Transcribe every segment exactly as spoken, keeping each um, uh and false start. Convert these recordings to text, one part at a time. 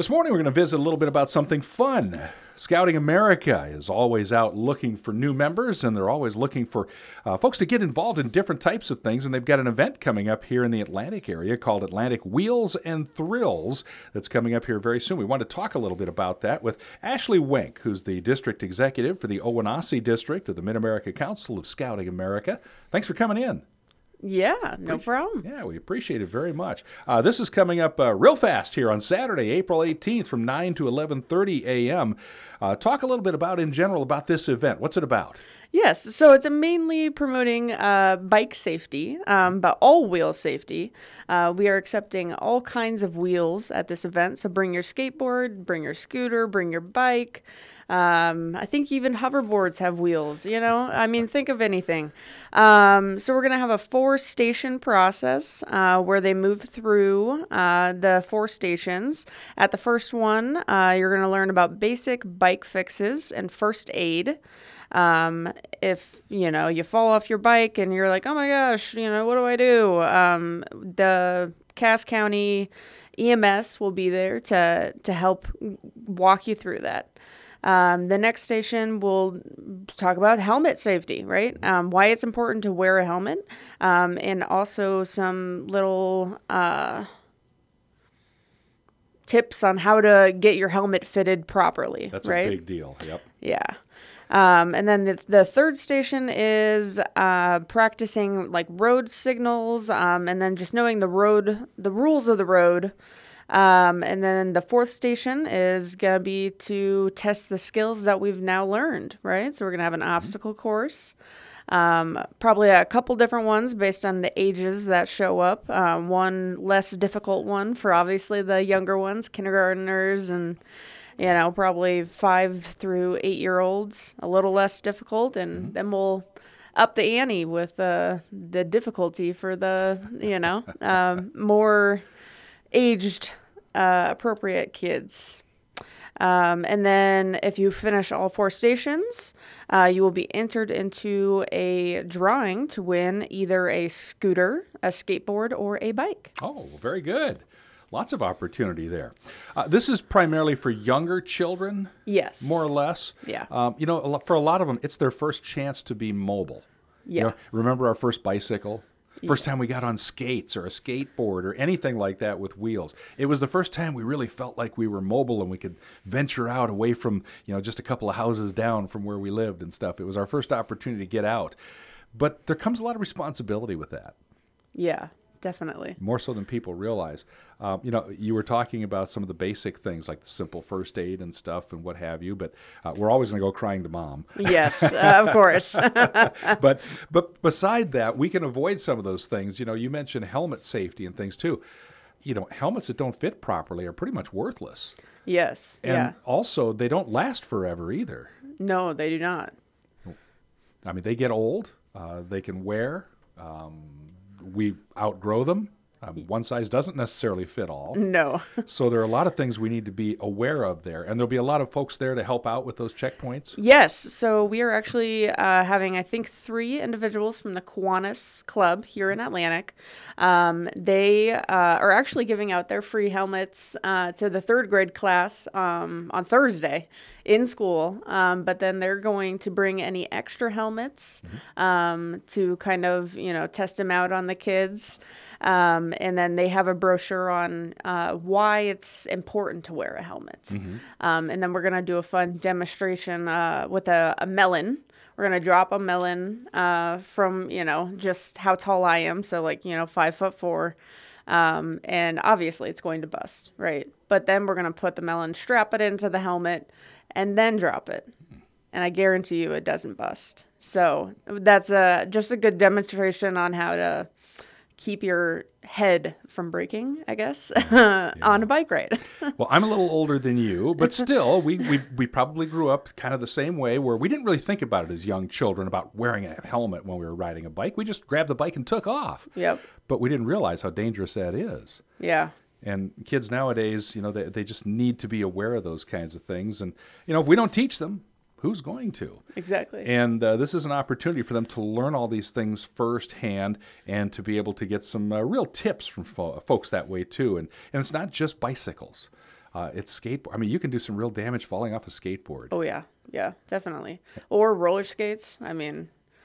This morning we're going to visit a little bit about something fun. Scouting America is always out looking for new members, and they're always looking for uh, folks to get involved in different types of things, and they've got an event coming up here in the Atlantic area called Atlantic Wheels and Thrills that's coming up here very soon. We want to talk a little bit about that with Ashley Wink, who's the district executive for the Owanossie District of the Mid-America Council of Scouting America. Thanks for coming in. Yeah, no problem. Yeah, we appreciate it very much. Uh, this is coming up uh, real fast here on Saturday, April eighteenth from nine to eleven thirty a.m. Uh, talk a little bit about, in general, about this event. What's it about? Yes, so it's mainly promoting uh, bike safety, um, but all wheel safety. Uh, we are accepting all kinds of wheels at this event, so bring your skateboard, bring your scooter, bring your bike. Um, I think even hoverboards have wheels, you know, I mean, think of anything. Um, so we're going to have a four station process, uh, where they move through, uh, the four stations. At the first one, uh, you're going to learn about basic bike fixes and first aid. Um, if, you know, you fall off your bike and you're like, oh my gosh, you know, what do I do? Um, the Cass County E M S will be there to, to help walk you through that. Um, the next station will talk about helmet safety, right? Um, why it's important to wear a helmet, um, and also some little uh, tips on how to get your helmet fitted properly. That's right? a big deal. Yep. Yeah. Um, and then the, the third station is uh, practicing like road signals, um, and then just knowing the road, the rules of the road. Um, and then the fourth station is going to be to test the skills that we've now learned, right? So we're going to have an obstacle course, um, probably a couple different ones based on the ages that show up. Um, one less difficult one for obviously the younger ones, kindergartners and, you know, probably five through eight year olds, a little less difficult. And mm-hmm. then we'll up the ante with uh, the difficulty for the, you know, um, more aged uh, appropriate kids. Um, and then if you finish all four stations, uh, you will be entered into a drawing to win either a scooter, a skateboard, or a bike. Oh, very good. Lots of opportunity there. Uh, this is primarily for younger children? Yes. More or less? Yeah. Um, you know, for a lot of them, it's their first chance to be mobile. Yeah. You know, remember our first bicycle? First time we got on skates or a skateboard or anything like that with wheels. It was the first time we really felt like we were mobile and we could venture out away from, you know, just a couple of houses down from where we lived and stuff. It was our first opportunity to get out. But there comes a lot of responsibility with that. Yeah, definitely. More so than people realize. Um, you know, you were talking about some of the basic things like the simple first aid and stuff and what have you, but uh, we're always going to go crying to mom. Yes, uh, of course. but but beside that, we can avoid some of those things. You know, you mentioned helmet safety and things too. You know, helmets that don't fit properly are pretty much worthless. Yes, and yeah. also, they don't last forever either. No, they do not. I mean, they get old. Uh, they can wear. Um, we outgrow them. Um, one size doesn't necessarily fit all. No. So there are a lot of things we need to be aware of there. And there'll be a lot of folks there to help out with those checkpoints? Yes. So we are actually uh, having, I think, three individuals from the Kiwanis Club here in Atlantic. Um, they uh, are actually giving out their free helmets uh, to the third grade class um, on Thursday in school. Um, but then they're going to bring any extra helmets mm-hmm. um, to kind of, you know, test them out on the kids. Um, and then they have a brochure on uh, why it's important to wear a helmet. Mm-hmm. Um, and then we're going to do a fun demonstration uh, with a, a melon. We're going to drop a melon uh, from, you know, just how tall I am. So like, you know, five foot four. Um, and obviously it's going to bust, right? But then we're going to put the melon, strap it into the helmet, and then drop it. And I guarantee you it doesn't bust. So that's a, just a good demonstration on how to keep your head from breaking, I guess, yeah. on a bike ride. Well, I'm a little older than you, but still, we, we we probably grew up kind of the same way where we didn't really think about it as young children about wearing a helmet when we were riding a bike. We just grabbed the bike and took off. Yep. But we didn't realize how dangerous that is. Yeah. And kids nowadays, you know, they, they just need to be aware of those kinds of things. And, you know, if we don't teach them, who's going to? Exactly. And uh, this is an opportunity for them to learn all these things firsthand and to be able to get some uh, real tips from fo- folks that way too. And, and it's not just bicycles. Uh, it's skateboard. I mean, you can do some real damage falling off a skateboard. Oh yeah, yeah, definitely. Or roller skates. I mean,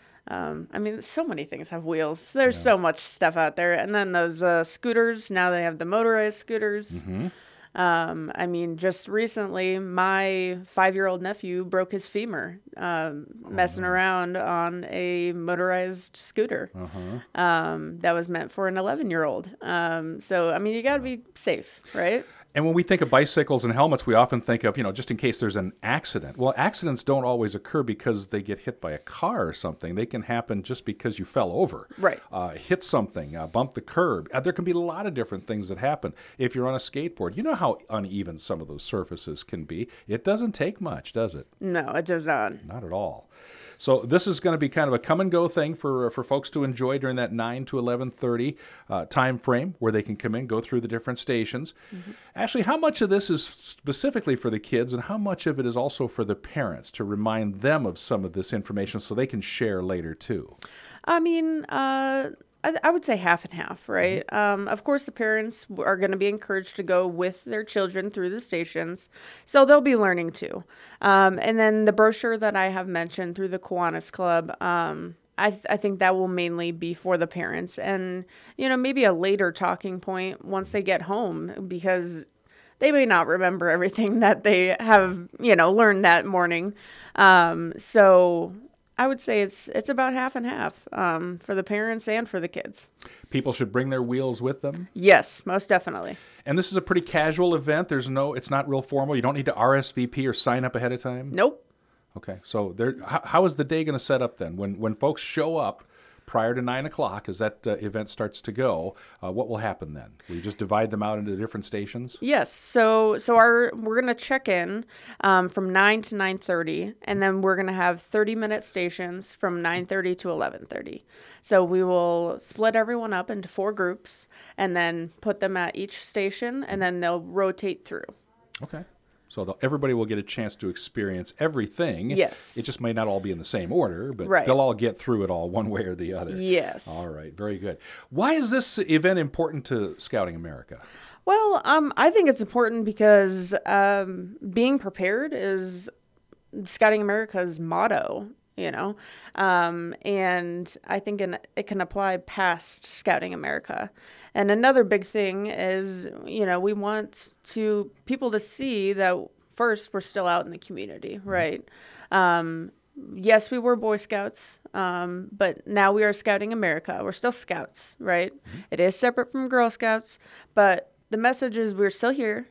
um, I mean, so many things have wheels. There's Yeah. so much stuff out there. And then those uh, scooters. Now they have the motorized scooters. Mm-hmm. Um, I mean, just recently, my five-year-old nephew broke his femur um, messing around on a motorized scooter Uh-huh. um, that was meant for an eleven-year-old. Um, so, I mean, you got to be safe, right? And when we think of bicycles and helmets, we often think of, you know, just in case there's an accident. Well, accidents don't always occur because they get hit by a car or something. They can happen just because you fell over. Right. Uh, hit something, uh, bump the curb. Uh, there can be a lot of different things that happen. If you're on a skateboard, you know how uneven some of those surfaces can be. It doesn't take much, does it? No, it does not. Not at all. So this is going to be kind of a come and go thing for for folks to enjoy during that nine to eleven thirty uh, time frame where they can come in, go through the different stations. Mm-hmm. Actually, how much of this is specifically for the kids and how much of it is also for the parents to remind them of some of this information so they can share later too? I mean, uh, I, I would say half and half, right? Mm-hmm. Um, of course, the parents are going to be encouraged to go with their children through the stations, so they'll be learning too. Um, and then the brochure that I have mentioned through the Kiwanis Club, um, I, th- I think that will mainly be for the parents and, you know, maybe a later talking point once they get home because they may not remember everything that they have, you know, learned that morning. Um, so I would say it's it's about half and half um, for the parents and for the kids. People should bring their wheels with them. Yes, most definitely. And this is a pretty casual event. There's no, it's not real formal. You don't need to R S V P or sign up ahead of time. Nope. Okay, so there. How, how is the day going to set up then? When when folks show up prior to nine o'clock, as that uh, event starts to go, uh, what will happen then? We just divide them out into the different stations. Yes. So so our we're gonna check in um, from nine to nine thirty, and then we're gonna have thirty minute stations from nine thirty to eleven thirty. So we will split everyone up into four groups, and then put them at each station, and then they'll rotate through. Okay. So everybody will get a chance to experience everything. Yes. It just may not all be in the same order, but right. they'll all get through it all one way or the other. Yes. All right. Very good. Why is this event important to Scouting America? Well, um, I think it's important because um, being prepared is Scouting America's motto, you know, um, and I think in, it can apply past Scouting America. And another big thing is, you know, we want to people to see that first we're still out in the community, right? Um, yes, we were Boy Scouts, um, but now we are Scouting America. We're still Scouts, right? Mm-hmm. It is separate from Girl Scouts, but the message is we're still here.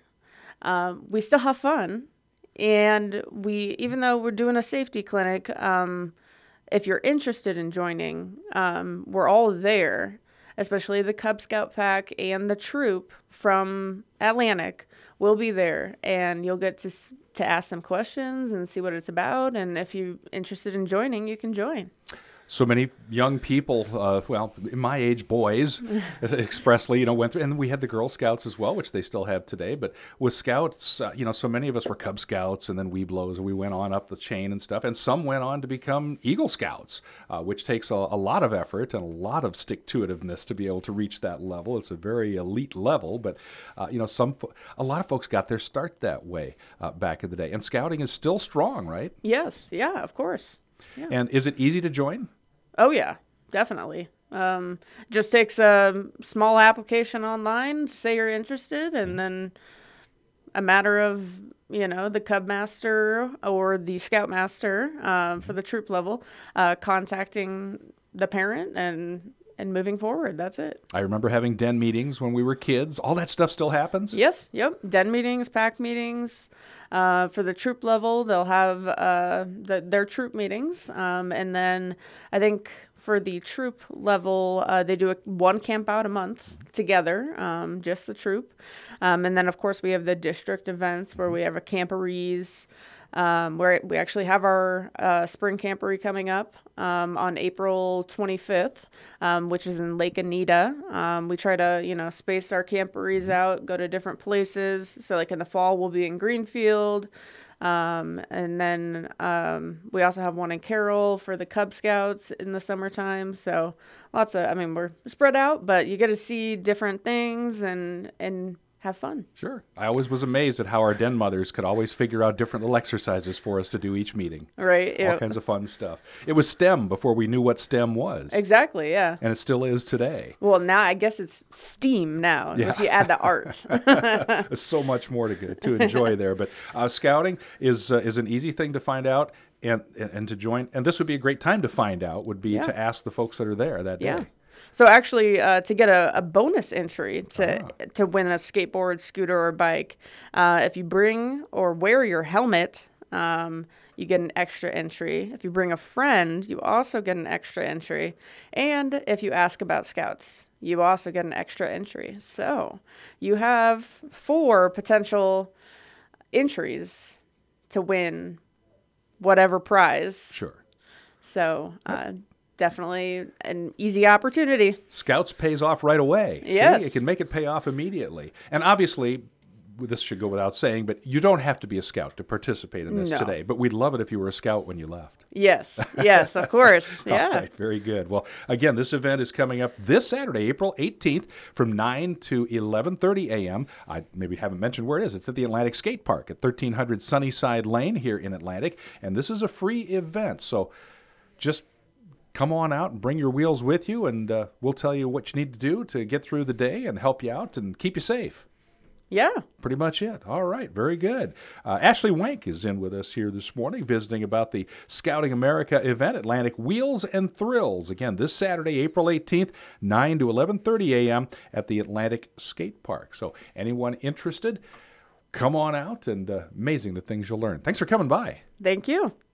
Um, we still have fun. And we, even though we're doing a safety clinic, um, if you're interested in joining, um, we're all there, especially the Cub Scout Pack and the troop from Atlantic will be there. And you'll get to to ask them questions and see what it's about. And if you're interested in joining, you can join. So many young people, uh, well, my age boys, expressly, you know, went through, and we had the Girl Scouts as well, which they still have today. But with Scouts, uh, you know, so many of us were Cub Scouts and then Webelos, and we went on up the chain and stuff. And some went on to become Eagle Scouts, uh, which takes a, a lot of effort and a lot of stick-to-itiveness to be able to reach that level. It's a very elite level, but uh, you know, some fo- a lot of folks got their start that way uh, back in the day. And Scouting is still strong, right? Yes, yeah, of course. Yeah. And is it easy to join? Oh, yeah, definitely. Um, just takes a small application online to say you're interested, and then a matter of, you know, the Cub Master or the Scout Master uh, for the troop level uh, contacting the parent and and moving forward. That's it. I remember having den meetings when we were kids. All that stuff still happens? Yes, yep. Den meetings, pack meetings. Uh, for the troop level, they'll have uh, the, their troop meetings. Um, and then I think for the troop level, uh, they do a, one camp out a month together, um, just the troop. Um, and then, of course, we have the district events where we have a camporees, um, where we actually have our uh, spring camporee coming up um, on April twenty-fifth, um, which is in Lake Anita. Um, we try to, you know, space our camporees out, go to different places. So, like in the fall, we'll be in Greenfield. Um, and then um, we also have one in Carroll for the Cub Scouts in the summertime. So lots of, I mean, we're spread out, but you get to see different things and and have fun. Sure. I always was amazed at how our den mothers could always figure out different little exercises for us to do each meeting. Right. All Yeah. kinds of fun stuff. It was STEM before we knew what STEM was. Exactly. Yeah. And it still is today. Well, now I guess it's STEAM now Yeah. if you add the art. There's so much more to to enjoy there. But uh, scouting is uh, is an easy thing to find out and, and and to join. And this would be a great time to find out. Would be Yeah. to ask the folks that are there that Yeah. day. So actually, uh, to get a, a bonus entry to Ah. to win a skateboard, scooter, or bike, uh, if you bring or wear your helmet, um, you get an extra entry. If you bring a friend, you also get an extra entry. And if you ask about Scouts, you also get an extra entry. So you have four potential entries to win whatever prize. Sure. So uh, definitely an easy opportunity. Scouts pays off right away. Yes. See, it can make it pay off immediately. And obviously, this should go without saying, but you don't have to be a scout to participate in this No. today. But we'd love it if you were a scout when you left. Yes, yes, of course. Yeah. All right, very good. Well, again, this event is coming up this Saturday, April eighteenth, from nine to eleven thirty a.m. I maybe haven't mentioned where it is. It's at the Atlantic Skate Park at thirteen hundred Sunnyside Lane here in Atlantic. And this is a free event. So just come on out and bring your wheels with you, and uh, we'll tell you what you need to do to get through the day and help you out and keep you safe. Yeah. Pretty much it. All right. Very good. Uh, Ashley Wank is in with us here this morning, visiting about the Scouting America event, Atlantic Wheels and Thrills. Again, this Saturday, April eighteenth, nine to eleven thirty a.m. at the Atlantic Skate Park. So anyone interested, come on out, and uh, amazing the things you'll learn. Thanks for coming by. Thank you.